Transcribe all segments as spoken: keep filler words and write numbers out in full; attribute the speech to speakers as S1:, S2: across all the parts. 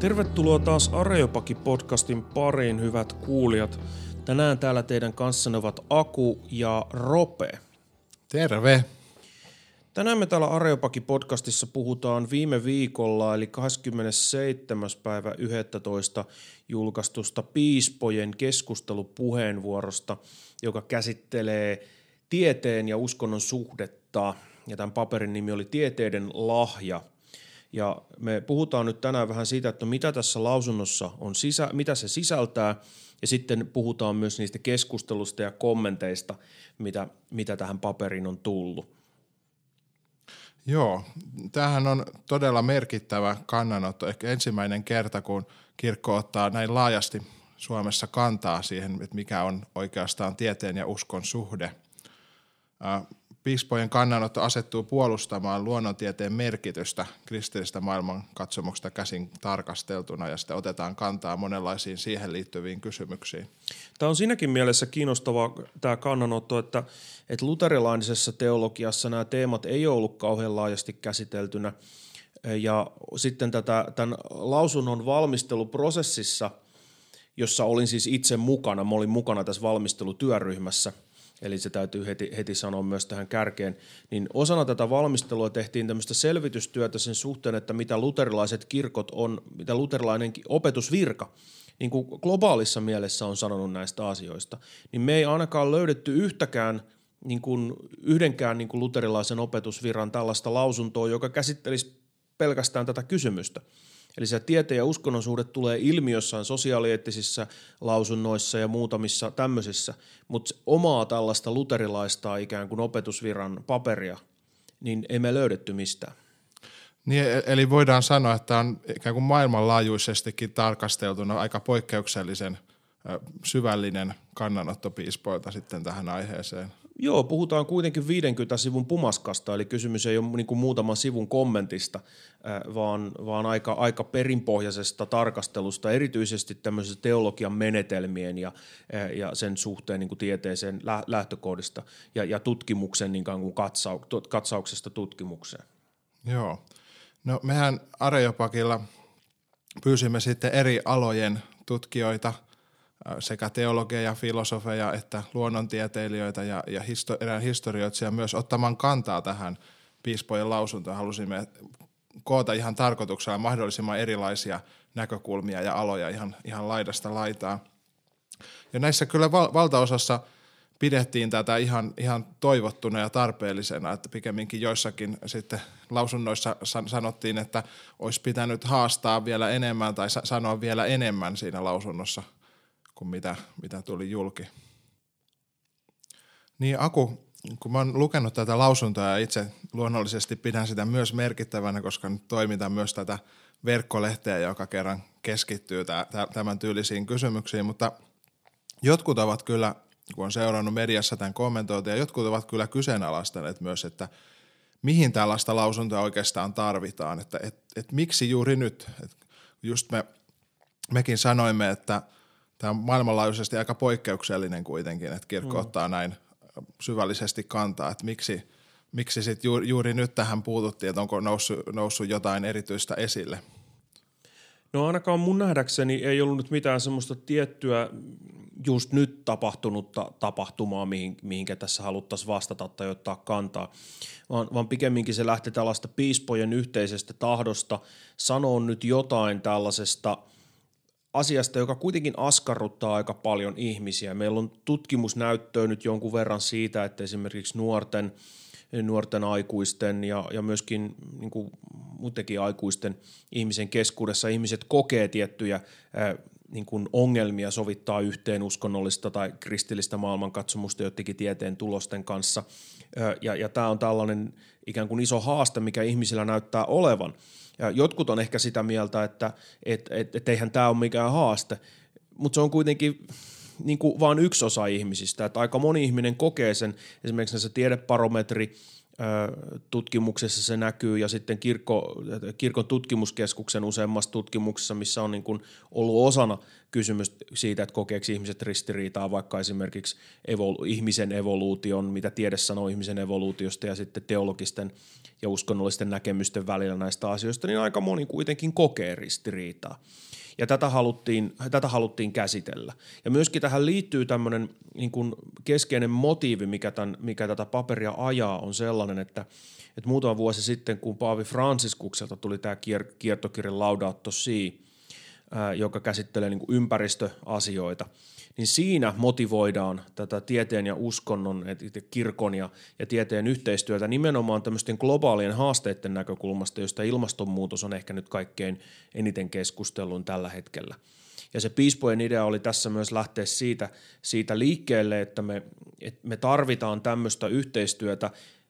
S1: Tervetuloa taas Areopagi-podcastin pariin, hyvät kuulijat. Tänään täällä teidän kanssanne ovat Aku ja Rope.
S2: Terve!
S1: Tänään me täällä Areopagi-podcastissa puhutaan viime viikolla, eli kahdeskymmenesseitsemäs päivä yhdestoista julkaistusta piispojen keskustelupuheenvuorosta, joka käsittelee tieteen ja uskonnon suhdetta. Ja tämän paperin nimi oli Tieteiden lahja. Ja me puhutaan nyt tänään vähän siitä, että mitä tässä lausunnossa on, sisä, mitä se sisältää, ja sitten puhutaan myös niistä keskustelusta ja kommenteista, mitä, mitä tähän paperiin on tullut.
S2: Joo, tämähän on todella merkittävä kannanotto, ehkä ensimmäinen kerta, kun kirkko ottaa näin laajasti Suomessa kantaa siihen, että mikä on oikeastaan tieteen ja uskon suhde. Piispojen kannanotto asettuu puolustamaan luonnontieteen merkitystä kristillistä maailmankatsomuksesta käsin tarkasteltuna, ja sitten otetaan kantaa monenlaisiin siihen liittyviin kysymyksiin.
S1: Tämä on siinäkin mielessä kiinnostava tämä kannanotto, että, että luterilaisessa teologiassa nämä teemat ei ole ollut kauhean laajasti käsiteltynä, ja sitten tätä, tämän lausunnon valmisteluprosessissa, jossa olin siis itse mukana, mä olin mukana tässä valmistelutyöryhmässä, eli se täytyy heti, heti sanoa myös tähän kärkeen, niin osana tätä valmistelua tehtiin tämmöistä selvitystyötä sen suhteen, että mitä luterilaiset kirkot on, mitä luterilainen opetusvirka niin kuin globaalissa mielessä on sanonut näistä asioista, niin me ei ainakaan löydetty yhtäkään, niin kuin, yhdenkään niin kuin luterilaisen opetusvirran tällaista lausuntoa, joka käsittelisi pelkästään tätä kysymystä. Eli se tieteen ja uskonnon suhde tulee ilmi jossain sosiaalieettisissä lausunnoissa ja muutamissa tämmöisissä, mutta omaa tällaista luterilaista ikään kuin opetusvirran paperia, niin ei me löydetty mistään.
S2: Niin, eli voidaan sanoa, että on ikään kuin maailmanlaajuisestikin tarkasteltuna aika poikkeuksellisen syvällinen kannanotto piispoilta sitten tähän aiheeseen.
S1: Joo, puhutaan kuitenkin viidenkymmenen sivun pumaskasta, eli kysymys ei ole niin kuin muutaman sivun kommentista, vaan, vaan aika, aika perinpohjaisesta tarkastelusta, erityisesti tämmöisen teologian menetelmien ja, ja sen suhteen niin kuin tieteeseen lähtökohdista ja, ja tutkimuksen niin kuin katsau, katsauksesta tutkimukseen.
S2: Joo. No mehän Areopagilla pyysimme sitten eri alojen tutkijoita, sekä teologeja, filosofeja että luonnontieteilijöitä ja, ja histo, erään historioitsija myös ottamaan kantaa tähän piispojen lausuntoon. Halusimme koota ihan tarkoituksella mahdollisimman erilaisia näkökulmia ja aloja ihan, ihan laidasta laitaan. Ja näissä kyllä val, valtaosassa pidettiin tätä ihan, ihan toivottuna ja tarpeellisena, että pikemminkin joissakin sitten lausunnoissa san, sanottiin, että olisi pitänyt haastaa vielä enemmän tai sa, sanoa vielä enemmän siinä lausunnossa kuin mitä, mitä tuli julki. Niin Aku, kun mä oon lukenut tätä lausuntoa ja itse luonnollisesti pidän sitä myös merkittävänä, koska nyt toimitan myös tätä verkkolehteä, joka kerran keskittyy tämän tyylisiin kysymyksiin, mutta jotkut ovat kyllä, kun on seurannut mediassa tämän kommentointia, jotkut ovat kyllä kyseenalaistaneet myös, että mihin tällaista lausuntoa oikeastaan tarvitaan, että et, et miksi juuri nyt. Et just me, mekin sanoimme, että tämä on maailmanlaajuisesti aika poikkeuksellinen kuitenkin, että kirkko mm. ottaa näin syvällisesti kantaa, että miksi, miksi sitten juuri, juuri nyt tähän puututtiin, että onko noussut, noussut jotain erityistä esille?
S1: No ainakaan mun nähdäkseni ei ollut nyt mitään semmoista tiettyä just nyt tapahtunutta tapahtumaa, mihin, mihinkä tässä haluttaisiin vastata tai ottaa kantaa, vaan, vaan pikemminkin se lähti tällaista piispojen yhteisestä tahdosta sanoa nyt jotain tällaisesta asiasta, joka kuitenkin askarruttaa aika paljon ihmisiä. Meillä on tutkimusnäyttöä nyt jonkun verran siitä, että esimerkiksi nuorten, nuorten aikuisten ja, ja myöskin niin kuin muutenkin aikuisten ihmisen keskuudessa ihmiset kokee tiettyjä ää, niin kuin ongelmia sovittaa yhteen uskonnollista tai kristillistä maailmankatsomusta jotenkin tieteen tulosten kanssa. Ää, ja, ja tämä on tällainen ikään kuin iso haaste, mikä ihmisillä näyttää olevan. Ja jotkut on ehkä sitä mieltä, että et, et, et eihän tämä ole mikään haaste, mutta se on kuitenkin niin kuin vain yksi osa ihmisistä. Että aika moni ihminen kokee sen, esimerkiksi se tiedebarometri tutkimuksessa se näkyy ja sitten kirkko, kirkon tutkimuskeskuksen useammassa tutkimuksessa, missä on niin kuin ollut osana kysymys siitä, että kokeeko ihmiset ristiriitaa vaikka esimerkiksi evolu- ihmisen evoluution, mitä tiede sanoo ihmisen evoluutiosta ja sitten teologisten ja uskonnollisten näkemysten välillä näistä asioista, niin aika moni kuitenkin kokee ristiriitaa. Ja tätä haluttiin, tätä haluttiin käsitellä. Ja myöskin tähän liittyy tämmöinen niin kuin keskeinen motiivi, mikä, tämän, mikä tätä paperia ajaa, on sellainen, että, että muutama vuosi sitten, kun Paavi Fransiskukselta tuli tämä kier, kiertokirja Laudato Si, ää, joka käsittelee niin kuin ympäristöasioita, niin siinä motivoidaan tätä tieteen ja uskonnon, kirkon ja, ja tieteen yhteistyötä nimenomaan tämmöisten globaalien haasteiden näkökulmasta, josta ilmastonmuutos on ehkä nyt kaikkein eniten keskustelun tällä hetkellä. Ja se piispojen idea oli tässä myös lähteä siitä, siitä liikkeelle, että me, että me tarvitaan tämmöistä yhteistyötä,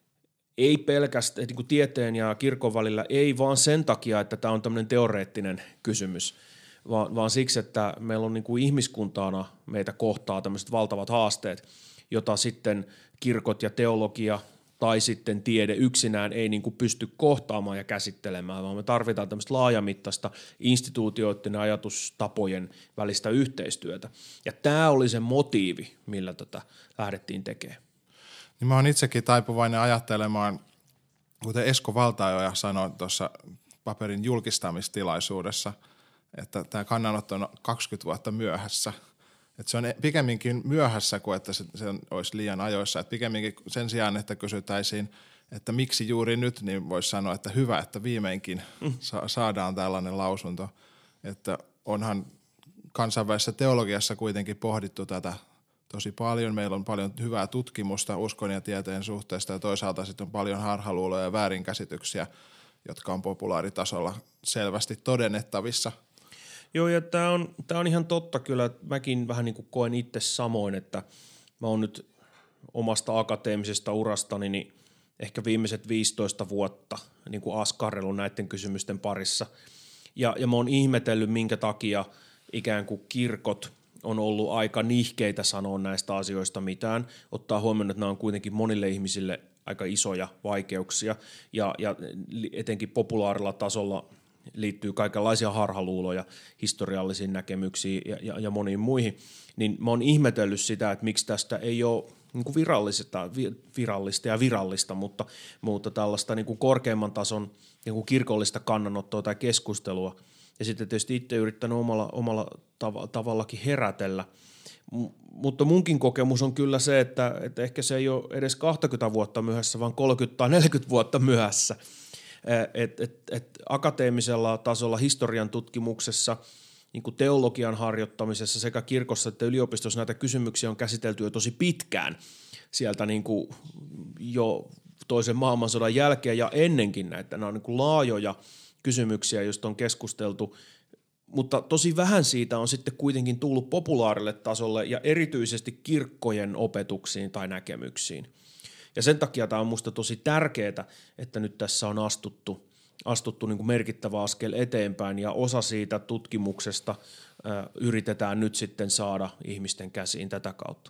S1: ei pelkästään niin kuin tieteen ja kirkon välillä, ei vaan sen takia, että tämä on tämmöinen teoreettinen kysymys, Vaan, vaan siksi, että meillä on niin kuin ihmiskuntana meitä kohtaa tämmöiset valtavat haasteet, jota sitten kirkot ja teologia tai sitten tiede yksinään ei niin kuin pysty kohtaamaan ja käsittelemään, vaan me tarvitaan tämmöistä laajamittaista instituutioiden ja ajatustapojen välistä yhteistyötä. Ja tämä oli se motiivi, millä tätä lähdettiin tekemään.
S2: Niin mä oon itsekin taipuvainen ajattelemaan, kuten Esko Valtaoja sanoi tuossa paperin julkistamistilaisuudessa, että tämä kannanotto on kaksikymmentä vuotta myöhässä. Että se on pikemminkin myöhässä kuin että se, se olisi liian ajoissa. Että pikemminkin sen sijaan, että kysytäisiin, että miksi juuri nyt, niin voisi sanoa, että hyvä, että viimeinkin sa- saadaan tällainen lausunto. Että onhan kansainvälisessä teologiassa kuitenkin pohdittu tätä tosi paljon. Meillä on paljon hyvää tutkimusta uskon ja tieteen suhteesta ja toisaalta sitten on paljon harhaluuloja ja väärinkäsityksiä, jotka on populaaritasolla selvästi todennettavissa.
S1: Joo, ja tämä on, tämä on ihan totta kyllä, että mäkin vähän niin kuin koen itse samoin, että mä oon nyt omasta akateemisesta urastani niin ehkä viimeiset viisitoista vuotta niin kuin askarrellut näiden kysymysten parissa. Ja, ja mä oon ihmetellyt, minkä takia ikään kuin kirkot on ollut aika nihkeitä sanoa näistä asioista mitään, ottaa huomioon, että nämä on kuitenkin monille ihmisille aika isoja vaikeuksia ja, ja etenkin populaarilla tasolla liittyy kaikenlaisia harhaluuloja, historiallisiin näkemyksiin ja, ja, ja moniin muihin, niin mä oon ihmetellyt sitä, että miksi tästä ei ole niin kuin virallista, virallista ja virallista, mutta, mutta tällaista niin kuin korkeamman tason niin kuin kirkollista kannanottoa tai keskustelua. Ja sitten tietysti itse yrittänyt omalla, omalla tav- tavallakin herätellä. M- mutta munkin kokemus on kyllä se, että, että ehkä se ei ole edes kaksikymmentä vuotta myöhässä, vaan kolmekymmentä tai neljäkymmentä vuotta myöhässä. Et, et, et akateemisella tasolla historian tutkimuksessa, niin kuin teologian harjoittamisessa sekä kirkossa että yliopistossa näitä kysymyksiä on käsitelty jo tosi pitkään sieltä niin kuin jo toisen maailmansodan jälkeen ja ennenkin näitä. Nämä on niin kuin laajoja kysymyksiä, joista on keskusteltu, mutta tosi vähän siitä on sitten kuitenkin tullut populaarille tasolle ja erityisesti kirkkojen opetuksiin tai näkemyksiin. Ja sen takia tämä on musta tosi tärkeää, että nyt tässä on astuttu, astuttu niin kuin merkittävä askel eteenpäin ja osa siitä tutkimuksesta ää, yritetään nyt sitten saada ihmisten käsiin tätä kautta.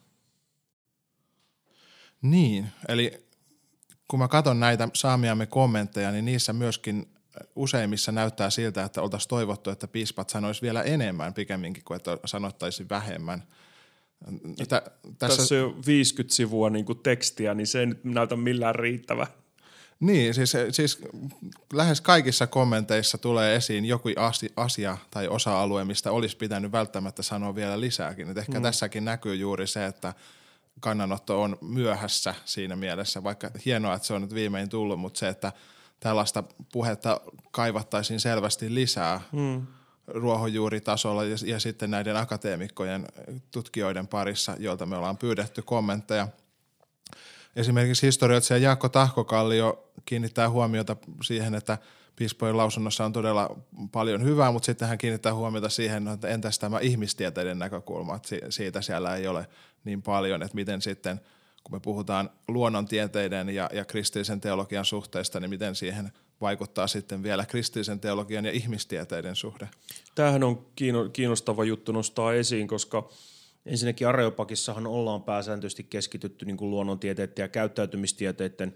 S2: Niin, eli kun mä katson näitä saamiamme kommentteja, niin niissä myöskin useimmissa näyttää siltä, että oltaisiin toivottu, että piispat sanoisi vielä enemmän pikemminkin kuin että sanottaisiin vähemmän.
S1: Tä, tässä, tässä on viisikymmentä sivua niin kuin tekstiä, niin se ei nyt näytä millään riittävä.
S2: Niin, siis, siis lähes kaikissa kommenteissa tulee esiin joku asia tai osa-alue, mistä olisi pitänyt välttämättä sanoa vielä lisääkin. Et ehkä mm. tässäkin näkyy juuri se, että kannanotto on myöhässä siinä mielessä, vaikka hienoa, että se on nyt viimein tullut, mutta se, että tällaista puhetta kaivattaisiin selvästi lisää mm. ruohonjuuritasolla ja, ja sitten näiden akateemikkojen tutkijoiden parissa, joilta me ollaan pyydetty kommentteja. Esimerkiksi historioitsija Jaakko Tahkokallio kiinnittää huomiota siihen, että piispojen lausunnossa on todella paljon hyvää, mutta sitten hän kiinnittää huomiota siihen, että entäs tämä ihmistieteiden näkökulma, että siitä siellä ei ole niin paljon, että miten sitten, kun me puhutaan luonnontieteiden ja, ja kristillisen teologian suhteesta, niin miten siihen vaikuttaa sitten vielä kristillisen teologian ja ihmistieteiden suhde.
S1: Tämähän on kiinnostava juttu nostaa esiin, koska ensinnäkin Areopakissahan ollaan pääsääntöisesti keskitytty niin kuin luonnontieteiden ja käyttäytymistieteiden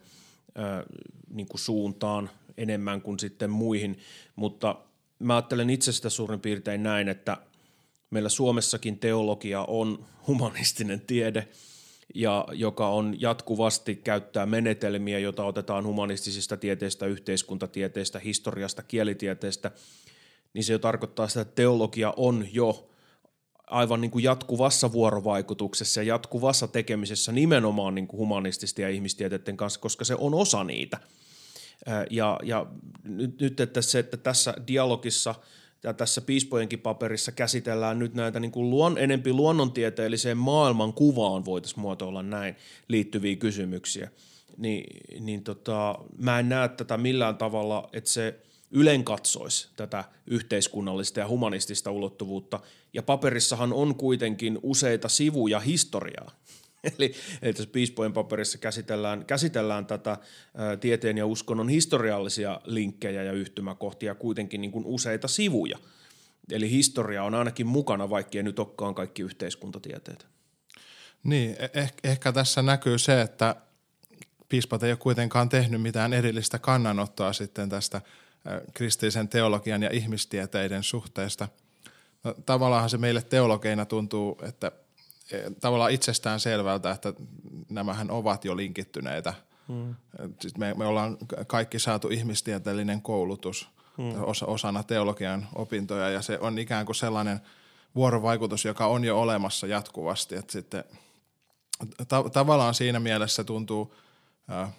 S1: ää, niin kuin suuntaan enemmän kuin sitten muihin, mutta mä ajattelen itse sitä suurin piirtein näin, että meillä Suomessakin teologia on humanistinen tiede, ja joka on jatkuvasti käyttää menetelmiä, joita otetaan humanistisista tieteistä, yhteiskuntatieteistä, historiasta, kielitieteestä, niin se jo tarkoittaa sitä, että teologia on jo aivan niin kuin jatkuvassa vuorovaikutuksessa ja jatkuvassa tekemisessä nimenomaan niin kuin humanististen ja ihmistieteiden kanssa, koska se on osa niitä. Ja, ja nyt, nyt että se, että tässä dialogissa ja tässä piispojenkin paperissa käsitellään nyt näitä niin kuin luon, enempi luonnontieteelliseen maailmankuvaan, voitaisiin muotoilla näin, liittyviä kysymyksiä, niin, niin tota, mä en näe tätä millään tavalla, että se ylenkatsoisi tätä yhteiskunnallista ja humanistista ulottuvuutta, ja paperissahan on kuitenkin useita sivuja historiaa. Eli, eli tässä piispojen paperissa käsitellään, käsitellään tätä ä, tieteen ja uskonnon historiallisia linkkejä ja yhtymäkohtia kuitenkin niin kuin useita sivuja. Eli historia on ainakin mukana, vaikkei nyt olekaan kaikki yhteiskuntatieteet.
S2: Niin, eh- ehkä tässä näkyy se, että piispat ei ole kuitenkaan tehnyt mitään erillistä kannanottoa sitten tästä ä, kristillisen teologian ja ihmistieteiden suhteesta. No, tavallaan se meille teologeina tuntuu, että tavallaan itsestään selvältä, että nämähän ovat jo linkittyneitä. Hmm. Siis me, me ollaan kaikki saatu ihmistieteellinen koulutus hmm. osa, osana teologian opintoja, ja se on ikään kuin sellainen vuorovaikutus, joka on jo olemassa jatkuvasti. Että sitten, ta, tavallaan siinä mielessä tuntuu, äh,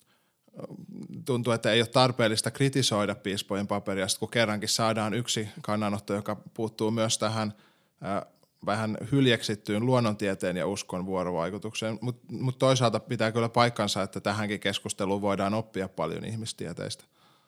S2: tuntuu, että ei ole tarpeellista kritisoida piispojen paperia, kun kerrankin saadaan yksi kannanotto, joka puuttuu myös tähän äh, vähän hyljeksittyyn luonnontieteen ja uskon vuorovaikutukseen, mutta mut toisaalta pitää kyllä paikkansa, että tähänkin keskusteluun voidaan oppia paljon ihmistieteistä.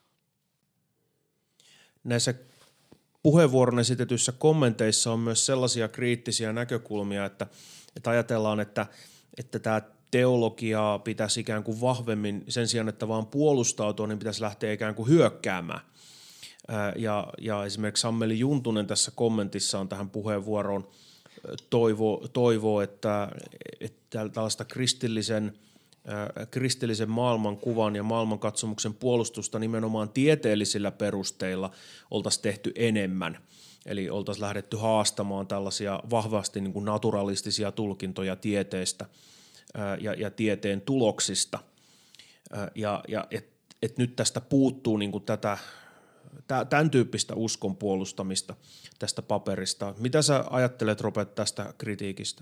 S1: Näissä puheenvuoron esitetyissä kommenteissa on myös sellaisia kriittisiä näkökulmia, että, että ajatellaan, että, että tämä teologiaa pitäisi ikään kuin vahvemmin, sen sijaan, että vaan puolustautua, niin pitäisi lähteä ikään kuin hyökkäämään. Ja, ja esimerkiksi Sammeli Juntunen tässä kommentissaan tähän puheenvuoroon toivoo, toivoo että, että tällaista kristillisen, äh, kristillisen maailmankuvan ja maailmankatsomuksen puolustusta nimenomaan tieteellisillä perusteilla oltaisiin tehty enemmän. Eli oltaisiin lähdetty haastamaan tällaisia vahvasti niin kuin naturalistisia tulkintoja tieteestä äh, ja, ja tieteen tuloksista. Äh, ja ja et, et nyt tästä puuttuu niin kuin tätä tämän tyyppistä uskon puolustamista tästä paperista. Mitä sä ajattelet, Robert, tästä kritiikistä?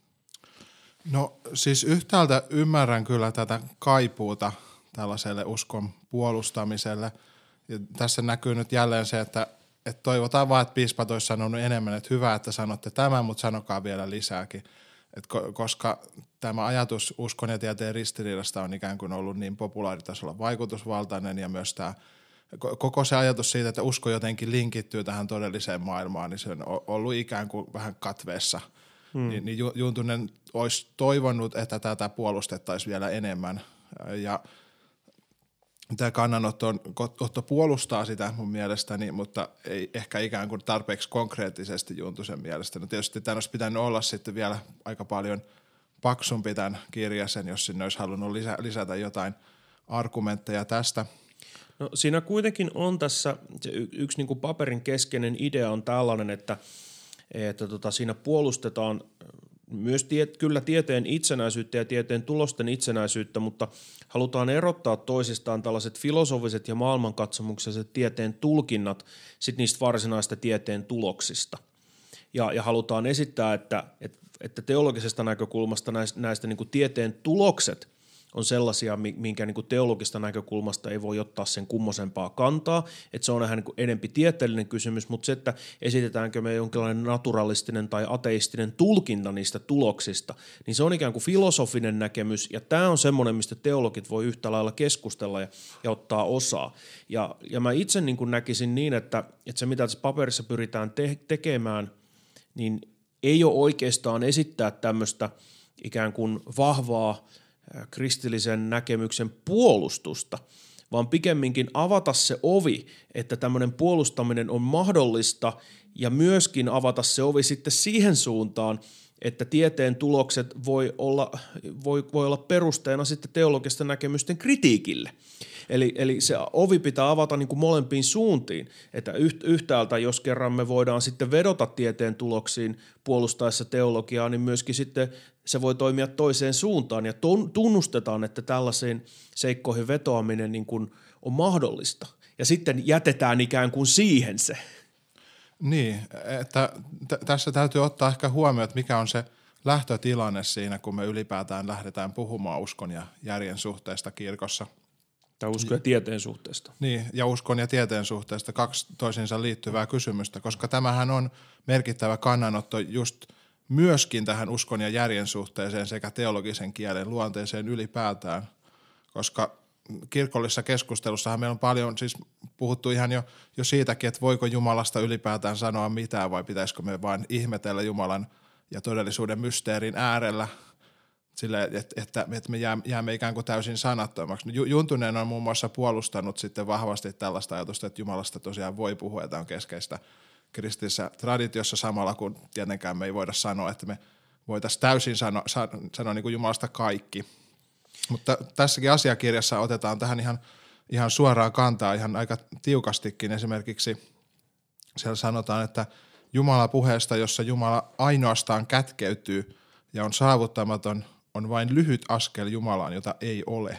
S2: No siis yhtäältä ymmärrän kyllä tätä kaipuuta tällaiselle uskon puolustamiselle. Ja tässä näkyy nyt jälleen se, että, että toivotaan vaan, että piispat olisi sanonut enemmän, että hyvä, että sanotte tämän, mutta sanokaa vielä lisääkin. Et koska tämä ajatus uskon ja tieteen ristiriidasta on ikään kuin ollut niin populaaritasolla vaikutusvaltainen ja myös tämä koko se ajatus siitä, että usko jotenkin linkittyy tähän todelliseen maailmaan, niin se on ollut ikään kuin vähän katveessa. Hmm. Ni, niin Juntunen olisi toivonut, että tätä puolustettaisiin vielä enemmän. Ja tämä kannanotto on, otto puolustaa sitä mun mielestäni, mutta ei ehkä ikään kuin tarpeeksi konkreettisesti Juntusen mielestä. No tietysti tämän olisi pitänyt olla sitten vielä aika paljon paksumpi tämän kirjasen, jos sinne olisi halunnut lisä, lisätä jotain argumentteja tästä.
S1: No siinä kuitenkin on tässä, se yksi niin kuin paperin keskeinen idea on tällainen, että, että tota, siinä puolustetaan myös tie, kyllä tieteen itsenäisyyttä ja tieteen tulosten itsenäisyyttä, mutta halutaan erottaa toisistaan tällaiset filosofiset ja maailmankatsomukselliset tieteen tulkinnat sit niistä varsinaista tieteen tuloksista. Ja, ja halutaan esittää, että, että, että teologisesta näkökulmasta näistä, näistä niin kuin tieteen tulokset on sellaisia, minkä niin kuin teologista näkökulmasta ei voi ottaa sen kummosempaa kantaa, että se on ihan niin kuin enempi tieteellinen kysymys, mutta se, että esitetäänkö me jonkinlainen naturalistinen tai ateistinen tulkinta niistä tuloksista, niin se on ikään kuin filosofinen näkemys, ja tämä on semmoinen, mistä teologit voi yhtä lailla keskustella ja, ja ottaa osaa. Ja, ja mä itse niin kuin näkisin niin, että, että se mitä tässä paperissa pyritään te- tekemään, niin ei ole oikeastaan esittää tämmöistä ikään kuin vahvaa kristillisen näkemyksen puolustusta, vaan pikemminkin avata se ovi, että tämmöinen puolustaminen on mahdollista, ja myöskin avata se ovi sitten siihen suuntaan, että tieteen tulokset voi olla, voi, voi olla perusteena sitten teologisten näkemysten kritiikille. Eli, eli se ovi pitää avata niin kuin molempiin suuntiin, että yhtäältä, jos kerran me voidaan sitten vedota tieteen tuloksiin puolustaessa teologiaa, niin myöskin sitten se voi toimia toiseen suuntaan ja tunnustetaan, että tällaisiin seikkoihin vetoaminen niin kuin on mahdollista ja sitten jätetään ikään kuin siihen se.
S2: Niin, että t- tässä täytyy ottaa ehkä huomioon, että mikä on se lähtötilanne siinä, kun me ylipäätään lähdetään puhumaan uskon ja järjen suhteesta kirkossa.
S1: Tai uskon ja tieteen suhteesta.
S2: Niin, ja uskon ja tieteen suhteesta, kaksi toisiinsa liittyvää kysymystä, koska tämähän on merkittävä kannanotto just myöskin tähän uskon ja järjen suhteeseen sekä teologisen kielen luonteeseen ylipäätään, koska kirkollisessa keskustelussahan meillä on paljon siis puhuttu ihan jo, jo siitäkin, että voiko Jumalasta ylipäätään sanoa mitään vai pitäisikö me vain ihmetellä Jumalan ja todellisuuden mysteerin äärellä sille, että, että, että me jäämme ikään kuin täysin sanattomaksi. Juntunen on muun muassa puolustanut sitten vahvasti tällaista ajatusta, että Jumalasta tosiaan voi puhua, että on keskeistä kristillisessä traditiossa samalla, kun tietenkään me ei voida sanoa, että me voitaisiin täysin sanoa, sanoa niin kuin Jumalasta kaikki. Mutta tässäkin asiakirjassa otetaan tähän ihan, ihan suoraan kantaa ihan aika tiukastikin. Esimerkiksi siellä sanotaan, että Jumala puheesta, jossa Jumala ainoastaan kätkeytyy ja on saavuttamaton, on vain lyhyt askel Jumalaan, jota ei ole.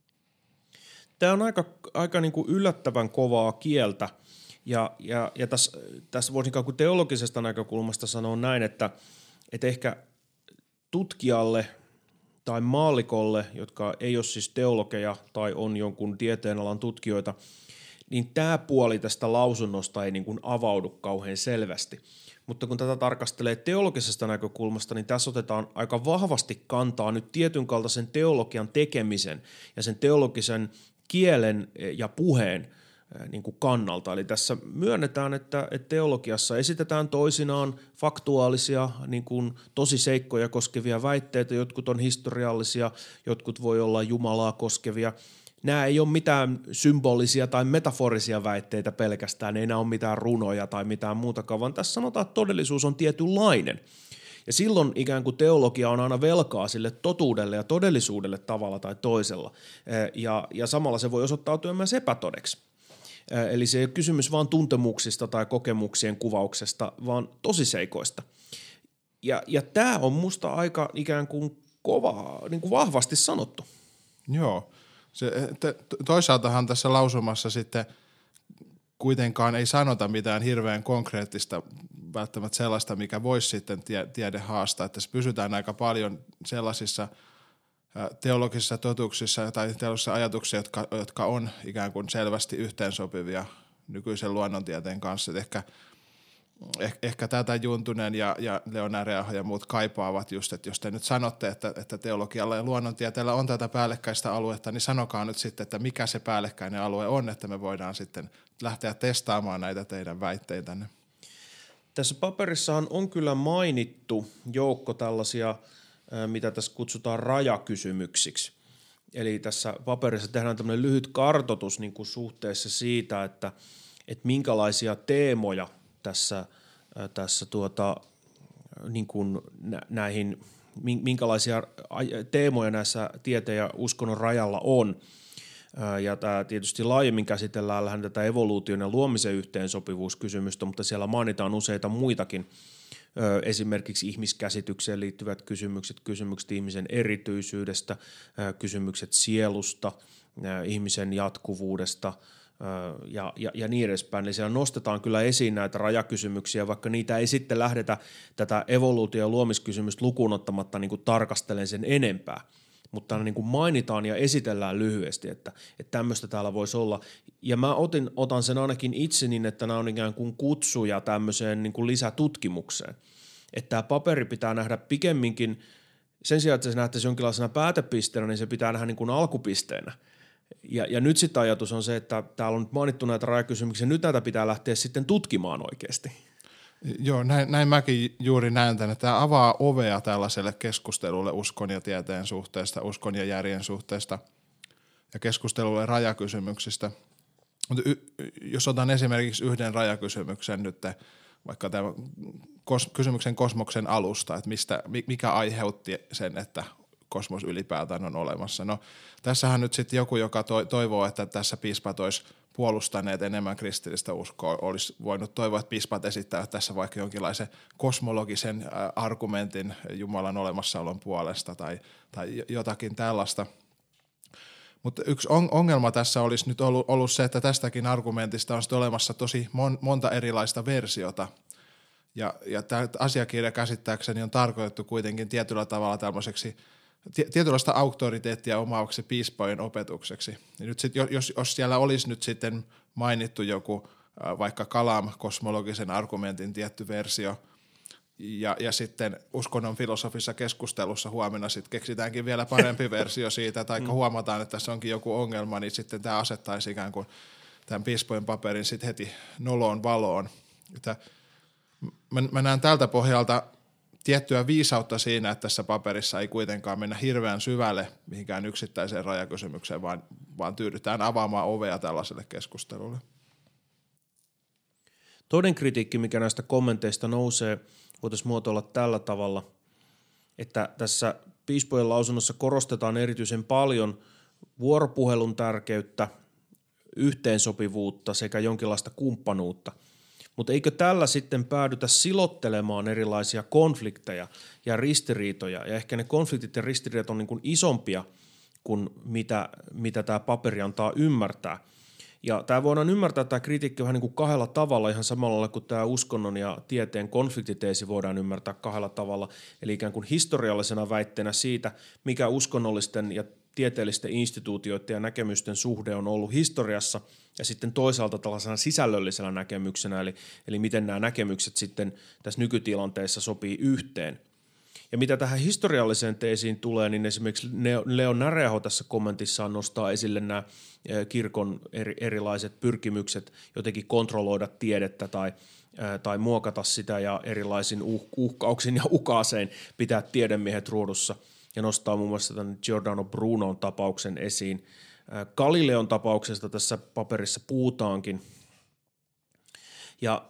S1: Tämä on aika, aika niin kuin yllättävän kovaa kieltä ja, ja, ja tässä, tässä voisi ikään kuin teologisesta näkökulmasta sanoa näin, että, että ehkä tutkijalle tai maallikolle, jotka ei ole siis teologeja tai on jonkun tieteenalan tutkijoita, niin tämä puoli tästä lausunnosta ei niin kuin avaudu kauhean selvästi. Mutta kun tätä tarkastelee teologisesta näkökulmasta, niin tässä otetaan aika vahvasti kantaa nyt tietyn kaltaisen teologian tekemisen ja sen teologisen kielen ja puheen niin kuin kannalta. Eli tässä myönnetään, että, että teologiassa esitetään toisinaan faktuaalisia niin kuin tosiseikkoja koskevia väitteitä, jotkut on historiallisia, jotkut voi olla Jumalaa koskevia. Nämä ei ole mitään symbolisia tai metaforisia väitteitä pelkästään, ei nämä ole mitään runoja tai mitään muutakaan, vaan tässä sanotaan, että todellisuus on tietynlainen. Ja silloin ikään kuin teologia on aina velkaa sille totuudelle ja todellisuudelle tavalla tai toisella, ja, ja samalla se voi osoittautua myös epätodeksi. Eli se ei ole kysymys vaan tuntemuksista tai kokemuksien kuvauksesta, vaan tosiseikoista. Ja, ja tämä on musta aika ikään kuin kova, niin kuin vahvasti sanottu.
S2: Joo. Se, te, toisaaltahan tässä lausumassa sitten kuitenkaan ei sanota mitään hirveän konkreettista, välttämättä sellaista, mikä voisi sitten tie, tiede haastaa. Että tässä pysytään aika paljon sellaisissa teologisissa totuuksissa tai teologisissa ajatuksissa, jotka, jotka on ikään kuin selvästi yhteensopivia nykyisen luonnontieteen kanssa. Ehkä, eh, ehkä tätä Juntunen ja, ja Leonard Aho ja muut kaipaavat just, että jos te nyt sanotte, että, että teologialla ja luonnontieteellä on tätä päällekkäistä aluetta, niin sanokaa nyt sitten, että mikä se päällekkäinen alue on, että me voidaan sitten lähteä testaamaan näitä teidän väitteitänne.
S1: Tässä paperissahan on kyllä mainittu joukko tällaisia, mitä tässä kutsutaan rajakysymyksiksi. Eli tässä paperissa tehdään tämmöinen lyhyt kartoitus niin kuin suhteessa siitä, että, että minkälaisia teemoja tässä, tässä tuota, niin kuin näihin, minkälaisia teemoja näissä tieteen ja uskonnon rajalla on. Ja tämä tietysti laajemmin käsitellään lähinnä tätä evoluution ja luomisen yhteensopivuuskysymystä, mutta siellä mainitaan useita muitakin, esimerkiksi ihmiskäsitykseen liittyvät kysymykset, kysymykset ihmisen erityisyydestä, kysymykset sielusta, ihmisen jatkuvuudesta ja, ja, ja niin edespäin. Eli siellä nostetaan kyllä esiin näitä rajakysymyksiä, vaikka niitä ei sitten lähdetä tätä evoluutio- ja luomiskysymystä lukuun ottamatta niin kuin tarkastelemaan sen enempää. Mutta niin kuin mainitaan ja esitellään lyhyesti, että, että tämmöistä täällä voisi olla. Ja mä otin, otan sen ainakin itse niin, että nämä on ikään kuin kutsuja tämmöiseen niin kuin lisätutkimukseen. Että tämä paperi pitää nähdä pikemminkin, sen sijaan, että se nähtäisi jonkinlaisena päätepisteenä, niin se pitää nähdä niin kuin alkupisteenä. Ja, ja nyt sitten ajatus on se, että täällä on nyt mainittu näitä rajakysymyksiä, nyt näitä pitää lähteä sitten tutkimaan oikeasti.
S2: Joo, näin, näin mäkin juuri näen tämän, että tämä avaa ovea tällaiselle keskustelulle uskon ja tieteen suhteesta, uskon ja järjen suhteesta ja keskustelulle rajakysymyksistä. Mutta y- jos otan esimerkiksi yhden rajakysymyksen nyt, vaikka tämä kos, kysymyksen kosmoksen alusta, että mistä, mikä aiheutti sen, että kosmos ylipäätään on olemassa. No tässähän nyt sitten joku, joka toivoo, että tässä piispat olisi puolustaneet enemmän kristillistä uskoa, olisi voinut toivoa, että piispat esittävät tässä vaikka jonkinlaisen kosmologisen argumentin Jumalan olemassaolon puolesta tai, tai jotakin tällaista. Mutta yksi ongelma tässä olisi nyt ollut, ollut se, että tästäkin argumentista on sitten olemassa tosi mon, monta erilaista versiota. Ja, ja tämä asiakirja käsittääkseni on tarkoitettu kuitenkin tietyllä tavalla tämmöiseksi tietynlaista auktoriteettia omaavaksi piispojen opetukseksi. Ja nyt sit, jos, jos siellä olisi nyt sitten mainittu joku vaikka Kalam-kosmologisen argumentin tietty versio, ja, ja sitten uskonnon filosofisessa keskustelussa huomenna sitten keksitäänkin vielä parempi versio siitä, tai huomataan, että tässä onkin joku ongelma, niin sitten tämä asettaisi ikään kuin tämän piispojen paperin sitten heti noloon valoon. Että mä, mä näen tältä pohjalta tiettyä viisautta siinä, että tässä paperissa ei kuitenkaan mennä hirveän syvälle mihinkään yksittäiseen rajakysymykseen, vaan, vaan tyydytään avaamaan ovea tällaiselle keskustelulle.
S1: Toinen kritiikki, mikä näistä kommenteista nousee, voitaisiin muotoilla tällä tavalla, että tässä piispojen lausunnossa korostetaan erityisen paljon vuoropuhelun tärkeyttä, yhteensopivuutta sekä jonkinlaista kumppanuutta. Mutta eikö tällä sitten päädytä silottelemaan erilaisia konflikteja ja ristiriitoja, ja ehkä ne konfliktit ja ristiriidat on niin kuin isompia kuin mitä, mitä tämä paperi antaa ymmärtää. Ja tämä voidaan ymmärtää, tämä kritiikki vähän niin kuin kahdella tavalla, ihan samalla lailla kuin tämä uskonnon ja tieteen konfliktiteesi voidaan ymmärtää kahdella tavalla, eli ikään kuin historiallisena väitteenä siitä, mikä uskonnollisten ja tieteellisten instituutioiden ja näkemysten suhde on ollut historiassa, ja sitten toisaalta tällaisena sisällöllisenä näkemyksenä, eli, eli miten nämä näkemykset sitten tässä nykytilanteessa sopii yhteen. Ja mitä tähän historialliseen teesiin tulee, niin esimerkiksi Leo Näreaho tässä kommentissaan nostaa esille nämä kirkon eri, erilaiset pyrkimykset jotenkin kontrolloida tiedettä tai, tai muokata sitä ja erilaisin uh, uhkauksin ja ukaasein pitää tiedemiehet ruudussa, ja nostaa muun muassa tämän Giordano Brunon tapauksen esiin. Galileon tapauksesta tässä paperissa puhutaankin. Ja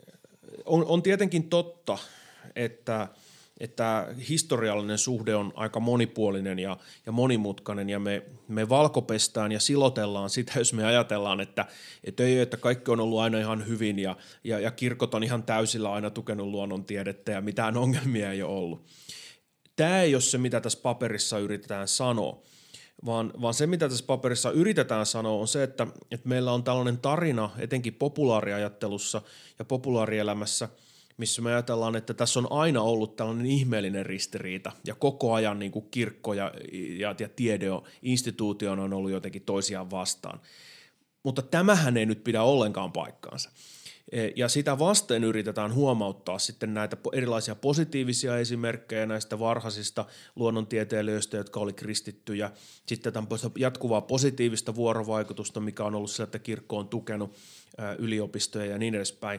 S1: on, on tietenkin totta, että, että historiallinen suhde on aika monipuolinen ja, ja monimutkainen, ja me, me valkopestään ja silotellaan sitä, jos me ajatellaan, että, että ei, että kaikki on ollut aina ihan hyvin ja, ja, ja kirkot on ihan täysillä aina tukenut luonnontiedettä ja mitään ongelmia ei ole ollut. Tämä ei ole se, mitä tässä paperissa yritetään sanoa, vaan, vaan se, mitä tässä paperissa yritetään sanoa, on se, että, että meillä on tällainen tarina etenkin populaariajattelussa ja populaarielämässä, missä me ajatellaan, että tässä on aina ollut tällainen ihmeellinen ristiriita ja koko ajan niin kuin kirkko ja, ja, ja tiede instituutiona on ollut jotenkin toisiaan vastaan. Mutta tämähän ei nyt pidä ollenkaan paikkaansa. Ja sitä vasten yritetään huomauttaa sitten näitä erilaisia positiivisia esimerkkejä näistä varhaisista luonnontieteilijöistä, jotka oli kristittyjä. Sitten tämmöistä jatkuvaa positiivista vuorovaikutusta, mikä on ollut sillä, että kirkko on tukenut yliopistoja ja niin edespäin.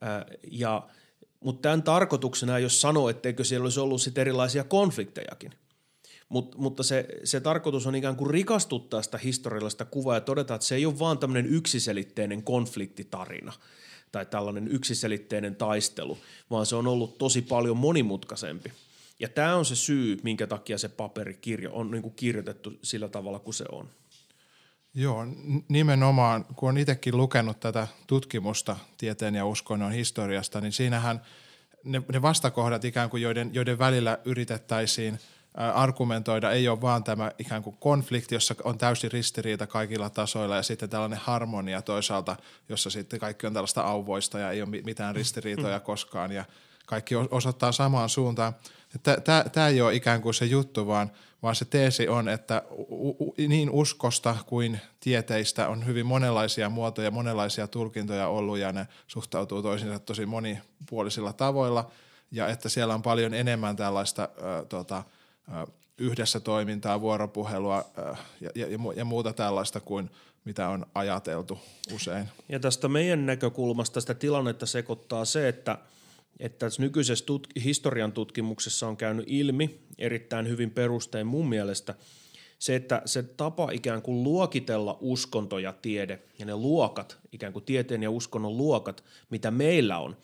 S1: Ja, mutta tämän tarkoituksena ei ole sanoa, etteikö siellä olisi ollut sitten erilaisia konfliktejakin. Mut, mutta se, se tarkoitus on ikään kuin rikastuttaa sitä historiallista kuvaa ja todeta, että se ei ole vaan tämmöinen yksiselitteinen konfliktitarina tai tällainen yksiselitteinen taistelu, vaan se on ollut tosi paljon monimutkaisempi. Ja tämä on se syy, minkä takia se paperikirja on niin kuin kirjoitettu sillä tavalla kuin se on.
S2: Joo, nimenomaan, kun on itsekin lukenut tätä tutkimusta tieteen ja uskonnon historiasta, niin siinähän ne, ne vastakohdat ikään kuin, joiden, joiden välillä yritettäisiin argumentoida, ei ole vaan tämä ikään kuin konflikti, jossa on täysin ristiriita kaikilla tasoilla, ja sitten tällainen harmonia toisaalta, jossa sitten kaikki on tällaista auvoista ja ei ole mitään ristiriitoja koskaan ja kaikki osoittaa samaan suuntaan. Tämä ei ole ikään kuin se juttu, vaan, vaan se teesi on, että niin uskosta kuin tieteistä on hyvin monenlaisia muotoja, monenlaisia tulkintoja ollut, ja ne suhtautuu toisiinsa tosi monipuolisilla tavoilla, ja että siellä on paljon enemmän tällaista äh, tota, yhdessä toimintaa, vuoropuhelua ja, ja, ja muuta tällaista kuin mitä on ajateltu usein.
S1: Ja tästä meidän näkökulmasta sitä tilannetta sekoittaa se, että, että nykyisessä tut- historian tutkimuksessa on käynyt ilmi erittäin hyvin perustein mun mielestä se, että se tapa ikään kuin luokitella uskonto ja tiede ja ne luokat, ikään kuin tieteen ja uskonnon luokat, mitä meillä on,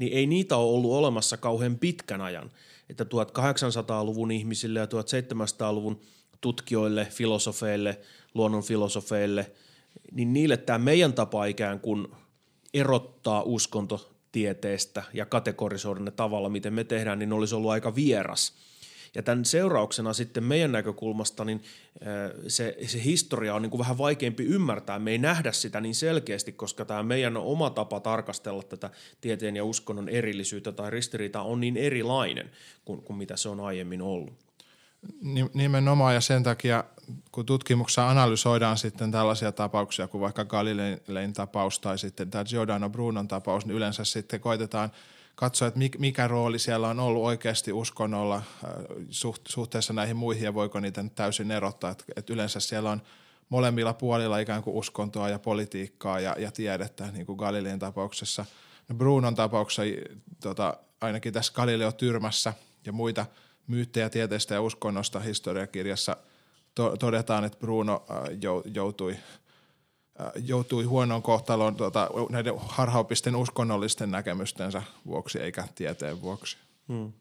S1: niin ei niitä ole ollut olemassa kauhean pitkän ajan. Että tuhatkahdeksansataaluvun ihmisille ja tuhatseitsemänsataaluvun tutkijoille, filosofeille, luonnonfilosofeille, niin niille tämä meidän tapa ikään kuin erottaa uskonto tieteestä ja kategorisoida ne tavalla, miten me tehdään, niin olisi ollut aika vieras. Ja tämän seurauksena sitten meidän näkökulmasta niin se, se historia on niin kuin vähän vaikeampi ymmärtää. Me ei nähdä sitä niin selkeästi, koska tämä meidän oma tapa tarkastella tätä tieteen ja uskonnon erillisyyttä tai ristiriitaa on niin erilainen kuin, kuin mitä se on aiemmin ollut.
S2: Nimenomaan, ja sen takia, kun tutkimuksessa analysoidaan sitten tällaisia tapauksia kuin vaikka Galilein tapaus tai sitten tämä Giordano Brunon tapaus, niin yleensä sitten koitetaan katsoa, että mikä rooli siellä on ollut oikeasti uskonnolla suhteessa näihin muihin ja voiko niitä täysin erottaa. Että yleensä siellä on molemmilla puolilla ikään kuin uskontoa ja politiikkaa ja, ja tiedettä, niin kuin Galilein tapauksessa. Brunon tapauksessa tota, ainakin tässä Galileo-tyrmässä ja muita myyttejä tieteestä ja uskonnosta historiakirjassa to- todetaan, että Bruno äh, joutui, äh, joutui huonoon kohtaloon tota, näiden harhaopisten uskonnollisten näkemystensä vuoksi eikä tieteen vuoksi. Hmm.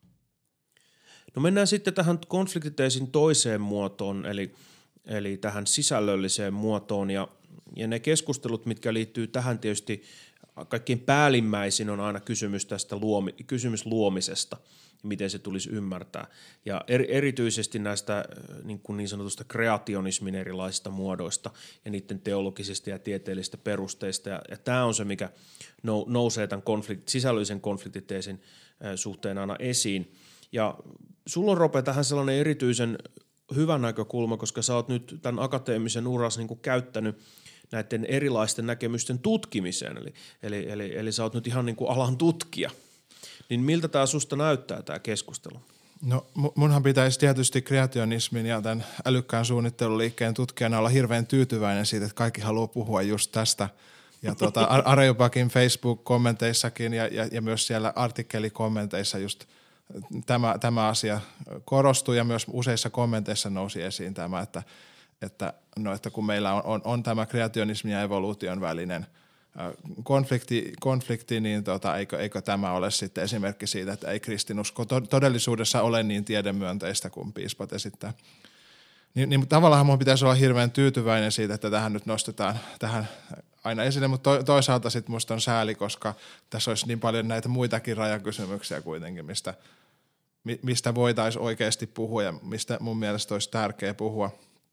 S1: No mennään sitten tähän konfliktiteesin toiseen muotoon, eli, eli tähän sisällölliseen muotoon ja, ja ne keskustelut, mitkä liittyy tähän tietysti kaikkein päällimmäisin on aina kysymys tästä luomi, kysymys luomisesta. Miten se tulisi ymmärtää. Ja er, erityisesti näistä niin, kuin niin sanotusta kreationismin erilaisista muodoista ja niiden teologisista ja tieteellisistä perusteista. Ja, ja tämä on se, mikä nou, nousee tämän konflikt, sisällöllisen konfliktiteesin äh, suhteen aina esiin. Ja sulla on, Rope, tähän sellainen erityisen hyvä näkökulma, koska sä oot nyt tämän akateemisen uras niin kuin käyttänyt näiden erilaisten näkemysten tutkimiseen. Eli, eli, eli, eli sä oot nyt ihan niin kuin alan tutkija. Niin miltä tämä susta näyttää tämä keskustelu?
S2: No munhan pitäisi tietysti kreationismin ja tämän älykkään suunnitteluliikkeen tutkijana olla hirveän tyytyväinen siitä, että kaikki haluaa puhua just tästä. Ja tuota, Areopakin Facebook-kommenteissakin ja, ja, ja myös siellä artikkelikommenteissa just tämä, tämä asia korostui ja myös useissa kommenteissa nousi esiin tämä, että, että, no, että kun meillä on, on, on tämä kreationismin ja evoluution välinen Konflikti, konflikti niin tota, eikö, eikö tämä ole sitten esimerkki siitä, että ei kristinusko todellisuudessa ole niin tiedemyönteistä kuin piispat esittää. Niin, niin tavallaan minun pitäisi olla hirveän tyytyväinen siitä, että tähän nyt nostetaan tähän aina esille, mutta to, toisaalta sitten minusta on sääli, koska tässä olisi niin paljon näitä muitakin rajakysymyksiä kuitenkin, mistä, mistä voitaisiin oikeasti puhua ja mistä mun mielestä olisi tärkeää puhua.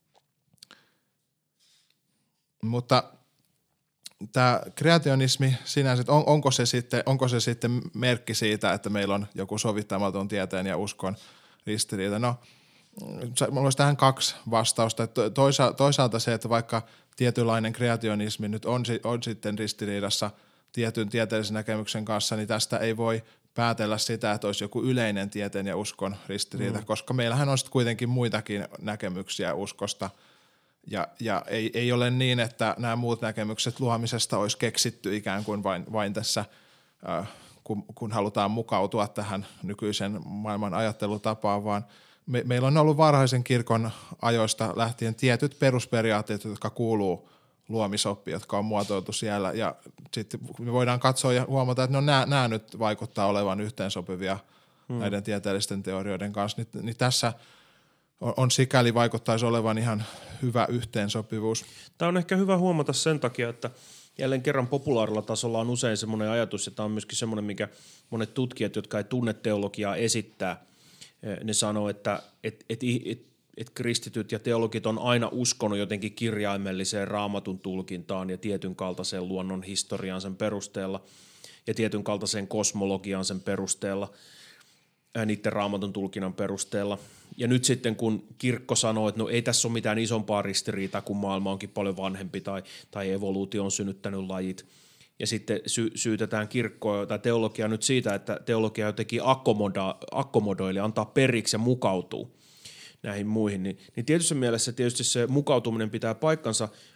S2: Mutta tämä kreationismi sinänsä, on, onko, se sitten, onko se sitten merkki siitä, että meillä on joku sovittamaton tieteen ja uskon ristiriita? No, minulla olisi tähän kaksi vastausta. Toisa, toisaalta se, että vaikka tietynlainen kreationismi nyt on, on sitten ristiriidassa tietyn tieteellisen näkemyksen kanssa, niin tästä ei voi päätellä sitä, että olisi joku yleinen tieteen ja uskon ristiriita, mm. koska meillähän on sitten kuitenkin muitakin näkemyksiä uskosta. Ja, ja ei, ei ole niin, että nämä muut näkemykset luomisesta olisi keksitty ikään kuin vain, vain tässä, äh, kun, kun halutaan mukautua tähän nykyisen maailman ajattelutapaan, vaan me, meillä on ollut varhaisen kirkon ajoista lähtien tietyt perusperiaatteet, jotka kuuluu luomisoppiin, jotka on muotoiltu siellä. Ja sitten me voidaan katsoa ja huomata, että no nämä, nämä nyt vaikuttaa olevan yhteensopivia hmm. näiden tieteellisten teorioiden kanssa. Niin, niin tässä on sikäli vaikuttaisi olevan ihan hyvä yhteensopivuus.
S1: Tämä on ehkä hyvä huomata sen takia, että jälleen kerran populaarilla tasolla on usein semmoinen ajatus, ja tämä on myöskin semmoinen, mikä monet tutkijat, jotka ei tunne teologiaa, esittää. Ne sanoo, että et, et, et, et kristityt ja teologit on aina uskonut jotenkin kirjaimelliseen raamatun tulkintaan ja tietyn kaltaiseen luonnon historiaan sen perusteella ja tietyn kaltaiseen kosmologiaan sen perusteella, niiden raamatun tulkinnan perusteella. Ja nyt sitten kun kirkko sanoo, että no ei tässä ole mitään isompaa ristiriitaa, kun maailma onkin paljon vanhempi tai, tai evoluutio on synnyttänyt lajit. Ja sitten sy- syytetään kirkkoa tai teologiaa nyt siitä, että teologia jotenkin akkomoda- akkomodoille, antaa periksi ja mukautuu näihin muihin. Niin, niin tietyssä mielessä tietysti se mukautuminen pitää paikkansa,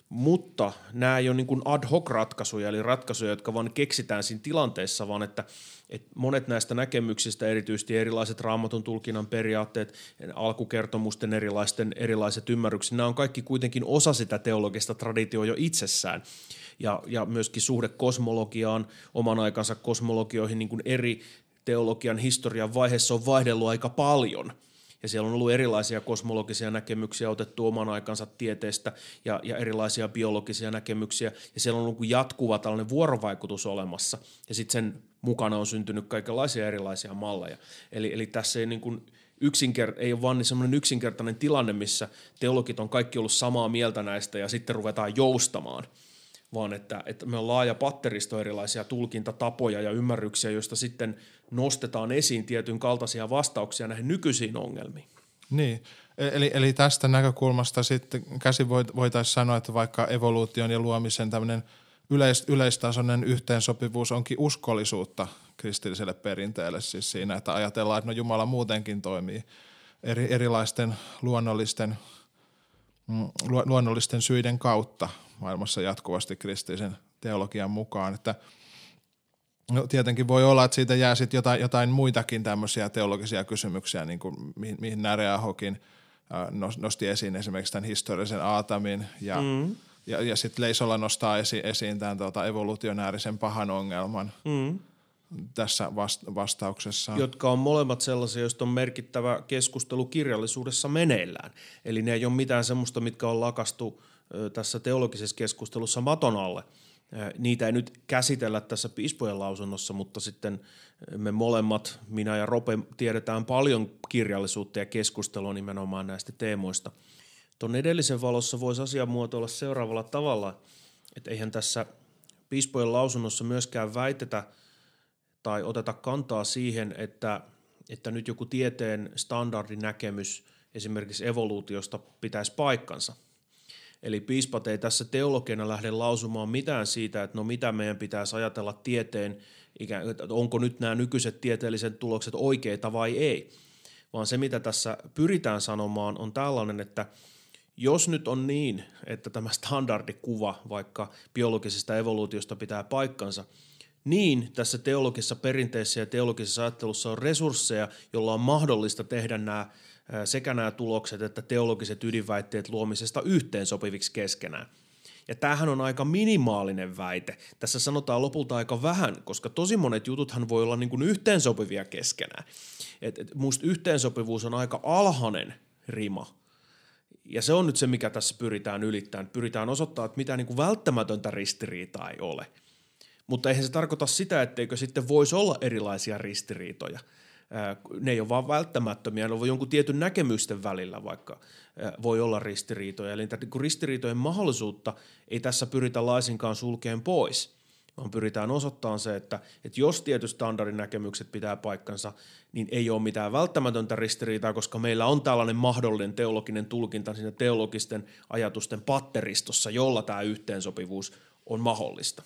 S1: Mutta nämä ei ole niin kuin ad hoc ratkaisuja, eli ratkaisuja, jotka vaan keksitään siinä tilanteessa, vaan että, että monet näistä näkemyksistä, erityisesti erilaiset Raamatun tulkinnan periaatteet, alkukertomusten erilaisten, erilaiset ymmärrykset, nämä on kaikki kuitenkin osa sitä teologista traditioa jo itsessään. Ja, ja myöskin suhde kosmologiaan, oman aikansa kosmologioihin, niin kuin eri teologian historian vaiheessa on vaihdellut aika paljon. Ja siellä on ollut erilaisia kosmologisia näkemyksiä otettu oman aikansa tieteestä ja, ja erilaisia biologisia näkemyksiä. Ja siellä on ollut jatkuva tällainen vuorovaikutus olemassa. Ja sitten sen mukana on syntynyt kaikenlaisia erilaisia malleja. Eli, eli tässä ei, niin kuin yksinkert- ei ole vaan niin semmoinen yksinkertainen tilanne, missä teologit on kaikki ollut samaa mieltä näistä ja sitten ruvetaan joustamaan. Vaan että, että me on laaja patteristo erilaisia tulkintatapoja ja ymmärryksiä, joista sitten nostetaan esiin tietyn kaltaisia vastauksia näihin nykyisiin ongelmiin.
S2: Niin, eli, eli tästä näkökulmasta sitten käsin voitaisiin sanoa, että vaikka evoluution ja luomisen tämmöinen yleis, yleistasoinen yhteensopivuus onkin uskollisuutta kristilliselle perinteelle, siis siinä, että ajatellaan, että no Jumala muutenkin toimii eri, erilaisten luonnollisten, lu, luonnollisten syiden kautta maailmassa jatkuvasti kristillisen teologian mukaan, että no, tietenkin voi olla, että siitä jää sitten jotain, jotain muitakin tämmöisiä teologisia kysymyksiä, niin kuin mihin, mihin Näreahokin nosti esiin esimerkiksi tämän historiallisen Aatamin ja, mm. ja, ja sitten Leisola nostaa esi, esiin tämän tuota, evolutionäärisen pahan ongelman mm. tässä vasta- vastauksessa.
S1: Jotka on molemmat sellaisia, joista on merkittävä keskustelu kirjallisuudessa meneillään. Eli ne ei ole mitään semmoista, mitkä on lakastu tässä teologisessa keskustelussa maton alle. Niitä ei nyt käsitellä tässä piispojen lausunnossa, mutta sitten me molemmat, minä ja Rope, tiedetään paljon kirjallisuutta ja keskustelua nimenomaan näistä teemoista. Tuon edellisen valossa voisi asia muotoilla seuraavalla tavalla, että eihän tässä piispojen lausunnossa myöskään väitetä tai oteta kantaa siihen, että, että nyt joku tieteen standardinäkemys esimerkiksi evoluutiosta pitäisi paikkansa. Eli piispat ei tässä teologina lähde lausumaan mitään siitä, että no mitä meidän pitäisi ajatella tieteen, ikään, että onko nyt nämä nykyiset tieteelliset tulokset oikeita vai ei, vaan se mitä tässä pyritään sanomaan on tällainen, että jos nyt on niin, että tämä standardikuva vaikka biologisesta evoluutiosta pitää paikkansa, niin tässä teologisessa perinteessä ja teologisessa ajattelussa on resursseja, jolla on mahdollista tehdä nämä sekä nämä tulokset että teologiset ydinväitteet luomisesta yhteensopiviksi keskenään. Ja tämähän on aika minimaalinen väite. Tässä sanotaan lopulta aika vähän, koska tosi monet jututhan voi olla niin kuin yhteensopivia keskenään. Et, et musta yhteensopivuus on aika alhainen rima. Ja se on nyt se, mikä tässä pyritään ylittämään. Pyritään osoittamaan, että mitään niin kuin välttämätöntä ristiriitaa ei ole. Mutta eihän se tarkoita sitä, etteikö sitten voisi olla erilaisia ristiriitoja. Ne ei ole vaan välttämättömiä, ne on jonkun tietyn näkemysten välillä vaikka voi olla ristiriitoja. Eli ristiriitojen mahdollisuutta ei tässä pyritä laisinkaan sulkeen pois, vaan pyritään osoittamaan se, että, että jos tietyt standardinäkemykset pitää paikkansa, niin ei ole mitään välttämätöntä ristiriitaa, koska meillä on tällainen mahdollinen teologinen tulkinta siinä teologisten ajatusten patteristossa, jolla tämä yhteensopivuus on mahdollista.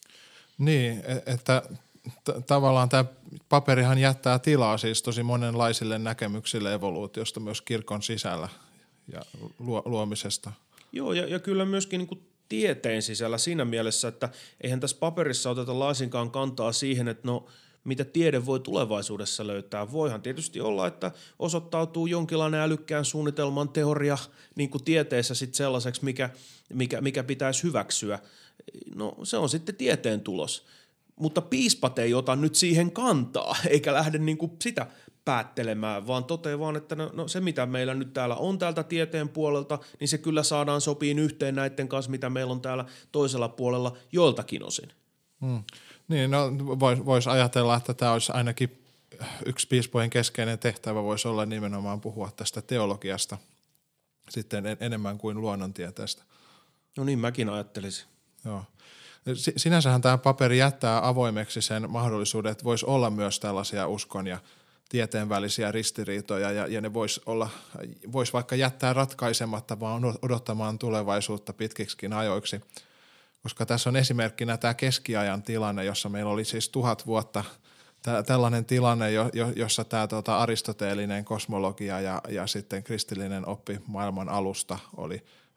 S2: Niin, että t- tavallaan tämä paperihan jättää tilaa siis tosi monenlaisille näkemyksille evoluutiosta myös kirkon sisällä ja luo- luomisesta.
S1: Joo, ja, ja kyllä myöskin niin kuin tieteen sisällä siinä mielessä, että eihän tässä paperissa oteta laisinkaan kantaa siihen, että no mitä tiede voi tulevaisuudessa löytää. Voihan tietysti olla, että osoittautuu jonkinlainen älykkään suunnitelman teoria niin kuin tieteessä sitten sellaiseksi, mikä, mikä, mikä pitäisi hyväksyä. No se on sitten tieteen tulos, mutta piispat ei ota nyt siihen kantaa, eikä lähde niin kuin sitä päättelemään, vaan toteaa vaan, että no, no se mitä meillä nyt täällä on täältä tieteen puolelta, niin se kyllä saadaan sopiin yhteen näiden kanssa, mitä meillä on täällä toisella puolella joiltakin osin.
S2: Hmm. Niin, no voisi vois ajatella, että tämä olisi ainakin yksi piispojen keskeinen tehtävä voisi olla nimenomaan puhua tästä teologiasta sitten enemmän kuin luonnontieteestä.
S1: No niin, mäkin ajattelisin.
S2: Joo. Sinänsähän tämä paperi jättää avoimeksi sen mahdollisuuden, että voisi olla myös tällaisia uskon ja tieteen välisiä ristiriitoja ja, ja ne voisi olla, vois vaikka jättää ratkaisematta vaan odottamaan tulevaisuutta pitkiksikin ajoiksi. Koska tässä on esimerkkinä tämä keskiajan tilanne, jossa meillä oli siis tuhat vuotta tä, tällainen tilanne, jo, jo, jossa tämä tota, aristoteellinen kosmologia ja, ja sitten kristillinen oppi maailman alusta oli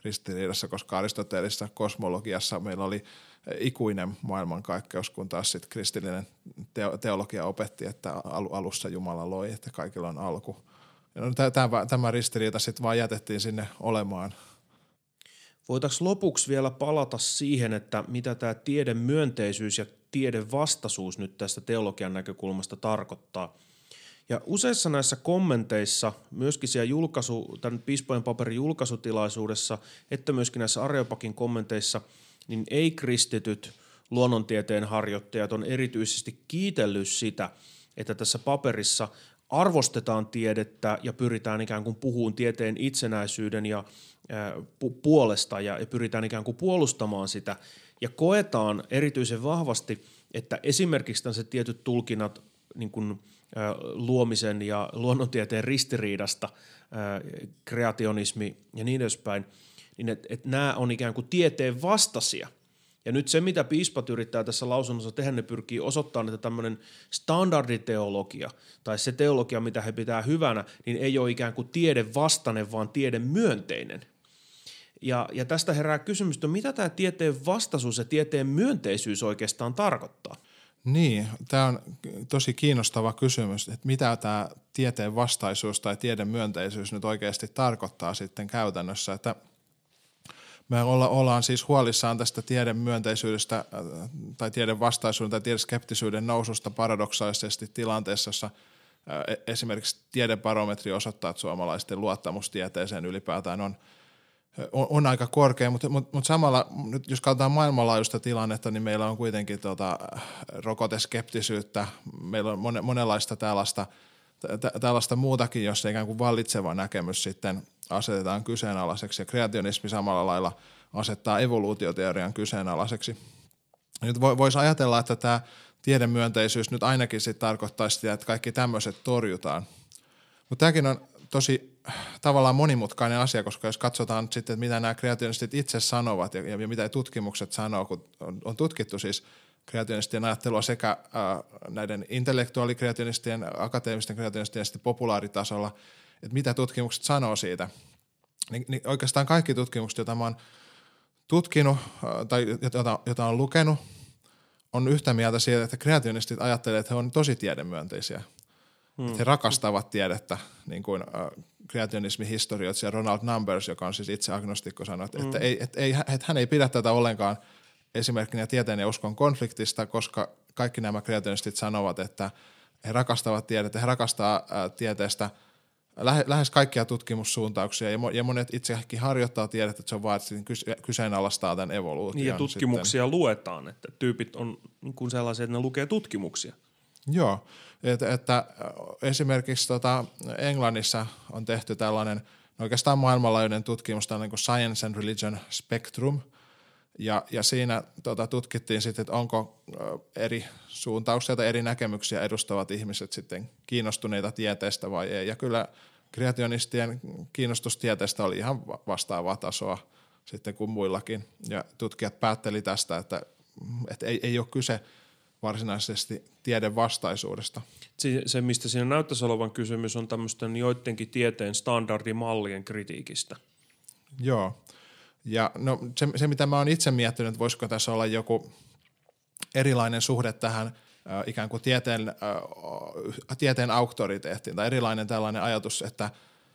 S2: ristiriidassa, koska Aristotelissa kosmologiassa meillä oli ikuinen maailmankaikkeus, kun taas sitten kristillinen teologia opetti, että alussa Jumala loi, että kaikilla on alku. No, tämä, tämä ristiriita sitten vaan jätettiin sinne olemaan.
S1: Voitaisiin lopuksi vielä palata siihen, että mitä tämä tiedemyönteisyys ja tiedevastaisuus nyt tästä teologian näkökulmasta tarkoittaa. Ja useissa näissä kommenteissa, myöskin siellä julkaisu, tämän Piispojen paperin julkaisutilaisuudessa, että myöskin näissä Areopakin kommenteissa, niin ei-kristityt luonnontieteen harjoittajat on erityisesti kiitellyt sitä, että tässä paperissa arvostetaan tiedettä ja pyritään ikään kuin puhumaan tieteen itsenäisyyden ja ää, pu- puolesta ja, ja pyritään ikään kuin puolustamaan sitä. Ja koetaan erityisen vahvasti, että esimerkiksi tällaiset tietyt tulkinnat niin kuin luomisen ja luonnontieteen ristiriidasta, kreationismi ja niin edespäin, niin että et nämä on ikään kuin tieteen vastaisia. Ja nyt se, mitä piispat yrittää tässä lausunnossa tehdä, ne pyrkii osoittamaan, että tämmöinen standarditeologia tai se teologia, mitä he pitää hyvänä, niin ei ole ikään kuin tiedevastainen, vaan tiedemyönteinen. Ja, ja tästä herää kysymys, että mitä tämä tieteen vastaisuus ja tieteen myönteisyys oikeastaan tarkoittaa?
S2: Niin, tämä on tosi kiinnostava kysymys, että mitä tämä tieteen vastaisuus tai tiedemyönteisyys nyt oikeasti tarkoittaa sitten käytännössä, että me olla, ollaan siis huolissaan tästä tiedemyönteisyydestä tai tiedevastaisuuden tai tiedeskeptisyyden noususta paradoksaalisesti tilanteessa, jossa esimerkiksi tiedebarometri osoittaa, että suomalaisten luottamus tieteeseen ylipäätään on On, on aika korkea, mutta, mutta, mutta samalla, nyt jos katsotaan maailmanlaajuista tilannetta, niin meillä on kuitenkin tota, rokoteskeptisyyttä, meillä on mon, monenlaista tällaista, tä, tällaista muutakin, jossa ikään kuin vallitseva näkemys sitten asetetaan kyseenalaiseksi, ja kreationismi samalla lailla asettaa evoluutioteorian kyseenalaiseksi. Nyt voisi ajatella, että tämä tiedemyönteisyys nyt ainakin sitten tarkoittaisi sitä, että kaikki tämmöiset torjutaan, mutta tämäkin on tosi tavallaan monimutkainen asia, koska jos katsotaan sitten, että mitä nämä kreationistit itse sanovat ja, ja mitä tutkimukset sanoo, kun on, on tutkittu siis kreationistien ajattelua sekä äh, näiden intellektuaalikreationistien, akateemisten kreationistien ja sitten populaaritasolla, että mitä tutkimukset sanoo siitä, niin, niin oikeastaan kaikki tutkimukset, joita mä oon tutkinut äh, tai jota, jota on lukenut, on yhtä mieltä siitä, että kreationistit ajattelee, että he on tosi tiedemyönteisiä. Hmm. Että he rakastavat tiedettä, niin kuin äh, kreationismihistorioitsija Ronald Numbers, joka on siis itse agnostikko, sanoi, että, hmm. että, ei, että, ei, että hän ei pidä tätä ollenkaan esimerkkinä tieteen ja uskon konfliktista, koska kaikki nämä kreationistit sanovat, että he rakastavat tiedettä, he rakastaa äh, tieteestä lähe, lähes kaikkia tutkimussuuntauksia ja, mo, ja monet itsekin harjoittaa tiedettä, että se on vaan, että kyse, kyseenalaistaa tämän evoluution.
S1: Niin ja tutkimuksia sitten luetaan, että tyypit on niin kuin sellaisia, että ne lukee tutkimuksia.
S2: Joo, että, että esimerkiksi tota Englannissa on tehty tällainen oikeastaan maailmanlaajuinen tutkimus, tällainen kuin Science and Religion Spectrum, ja, ja siinä tota, tutkittiin sitten, että onko eri suuntauksia tai eri näkemyksiä edustavat ihmiset sitten kiinnostuneita tieteestä vai ei, ja kyllä kreationistien kiinnostus tieteestä oli ihan vastaavaa tasoa sitten kuin muillakin, ja tutkijat päätteli tästä, että, että ei, ei ole kyse varsinaisesti tiedevastaisuudesta.
S1: Se, se, mistä siinä näyttäisi olevan kysymys, on tämmöisten joidenkin tieteen standardimallien kritiikistä.
S2: Joo. Ja no, se, se, mitä mä oon itse miettinyt, että voisiko tässä olla joku erilainen suhde tähän äh, ikään kuin tieteen, äh, tieteen auktoriteettiin, tai erilainen tällainen ajatus, että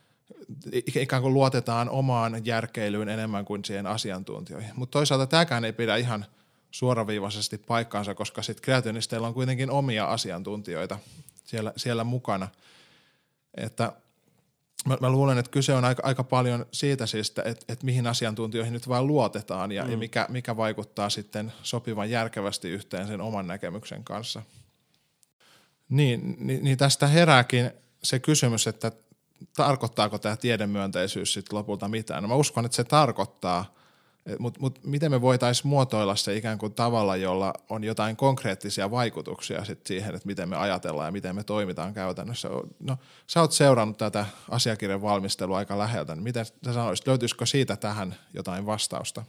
S2: ikään kuin luotetaan omaan järkeilyyn enemmän kuin siihen asiantuntijoihin. Mutta toisaalta tämäkään ei pidä ihan suoraviivaisesti paikkaansa, koska sitten kreationisteilla on kuitenkin omia asiantuntijoita siellä, siellä mukana. Että mä, mä luulen, että kyse on aika, aika paljon siitä siis, että et, et mihin asiantuntijoihin nyt vaan luotetaan ja, mm. ja mikä, mikä vaikuttaa sitten sopivan järkevästi yhteen sen oman näkemyksen kanssa. Niin, niin, niin tästä herääkin se kysymys, että tarkoittaako tämä tiedemyönteisyys sitten lopulta mitään. No mä uskon, että se tarkoittaa, mutta mut miten me voitaisiin muotoilla se ikään kuin tavalla, jolla on jotain konkreettisia vaikutuksia sit siihen, että miten me ajatellaan ja miten me toimitaan käytännössä. No, sä oot seurannut tätä asiakirjan valmistelua aika läheltä, niin miten sä sanoisit, löytyisikö siitä tähän jotain vastausta?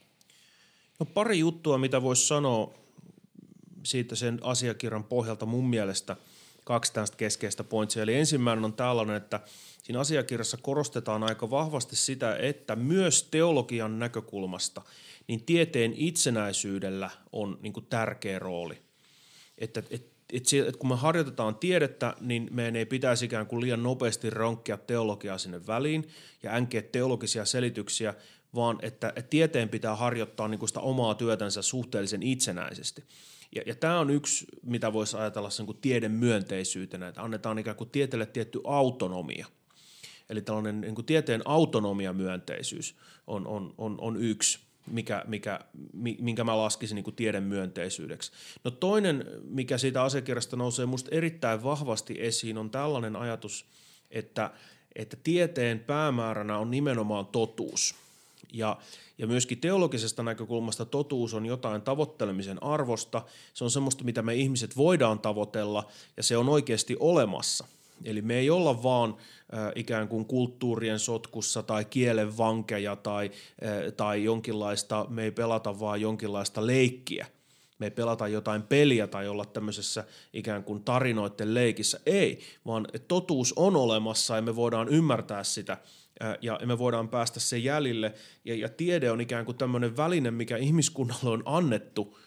S1: No pari juttua, mitä voisi sanoa siitä sen asiakirjan pohjalta mun mielestä, kaksi tästä keskeistä pointsia. Eli ensimmäinen on tällainen, että siinä asiakirjassa korostetaan aika vahvasti sitä, että myös teologian näkökulmasta niin tieteen itsenäisyydellä on niin kuin tärkeä rooli. Että et, et, et kun me harjoitetaan tiedettä, niin meidän ei pitäisi ikään kuin liian nopeasti ronkkia teologiaa sinne väliin ja änkeä teologisia selityksiä, vaan että, että tieteen pitää harjoittaa niin kuin sitä omaa työtänsä suhteellisen itsenäisesti. Ja, ja tämä on yksi, mitä voisi ajatella sen kuin tiedemyönteisyytenä, että annetaan ikään kuin tieteelle tietty autonomia. Eli tällainen niin kuin tieteen autonomiamyönteisyys on, on, on, on yksi, mikä, mikä, minkä mä laskisin niin kuin tiedemyönteisyydeksi. No toinen, mikä siitä asiakirjasta nousee musta erittäin vahvasti esiin, on tällainen ajatus, että, että tieteen päämääränä on nimenomaan totuus. Ja, ja myöskin teologisesta näkökulmasta totuus on jotain tavoittelemisen arvosta. Se on semmoista, mitä me ihmiset voidaan tavoitella, ja se on oikeasti olemassa. Eli me ei olla vaan äh, ikään kuin kulttuurien sotkussa tai kielen vankeja tai, äh, tai jonkinlaista, me ei pelata vaan jonkinlaista leikkiä. Me ei pelata jotain peliä tai olla tämmöisessä ikään kuin tarinoiden leikissä. Ei, vaan totuus on olemassa ja me voidaan ymmärtää sitä ja me voidaan päästä sen jäljille. Ja, ja tiede on ikään kuin tämmöinen väline, mikä ihmiskunnalle on annettu,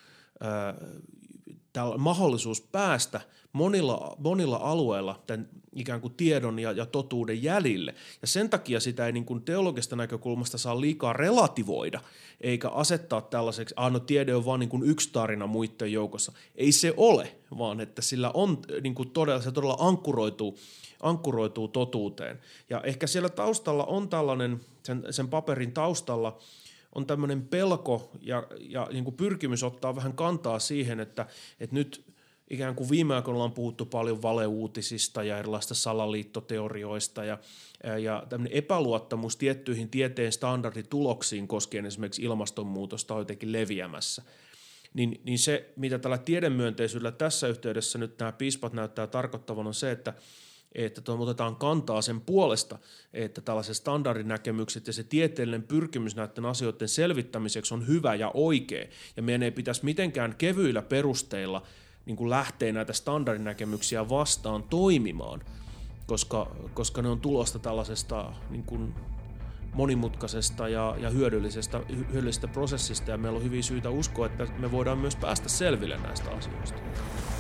S1: ää, mahdollisuus päästä monilla, monilla alueilla tämän ikään kuin tiedon ja, ja totuuden jäljille. Ja sen takia sitä ei niin kuin teologista näkökulmasta saa liikaa relativoida, eikä asettaa tällaiseksi, ah no tiede on vaan niin kuin yksi tarina muiden joukossa. Ei se ole, vaan että sillä on niin kuin todella, se todella ankkuroituu, ankkuroituu totuuteen. Ja ehkä siellä taustalla on tällainen, sen, sen paperin taustalla on tämmöinen pelko ja, ja niin kuin pyrkimys ottaa vähän kantaa siihen, että, että nyt ikään kuin viime aikoina ollaan puhuttu paljon valeuutisista ja erilaisista salaliittoteorioista ja, ja tämmöinen epäluottamus tiettyihin tieteen standardituloksiin koskien esimerkiksi ilmastonmuutosta on jotenkin leviämässä. Niin, niin se, mitä tällä tiedemyönteisyydellä tässä yhteydessä nyt nämä piispat näyttää tarkoittavan, on se, että että otetaan kantaa sen puolesta, että tällaiset standardinäkemykset ja se tieteellinen pyrkimys näiden asioiden selvittämiseksi on hyvä ja oikea. Ja meidän ei pitäisi mitenkään kevyillä perusteilla niin kuin lähteä näitä standardinäkemyksiä vastaan toimimaan, koska, koska ne on tulosta tällaisesta niin kuin monimutkaisesta ja, ja hyödyllisestä, hyödyllisestä prosessista, ja meillä on hyviä syitä uskoa, että me voidaan myös päästä selville näistä asioista.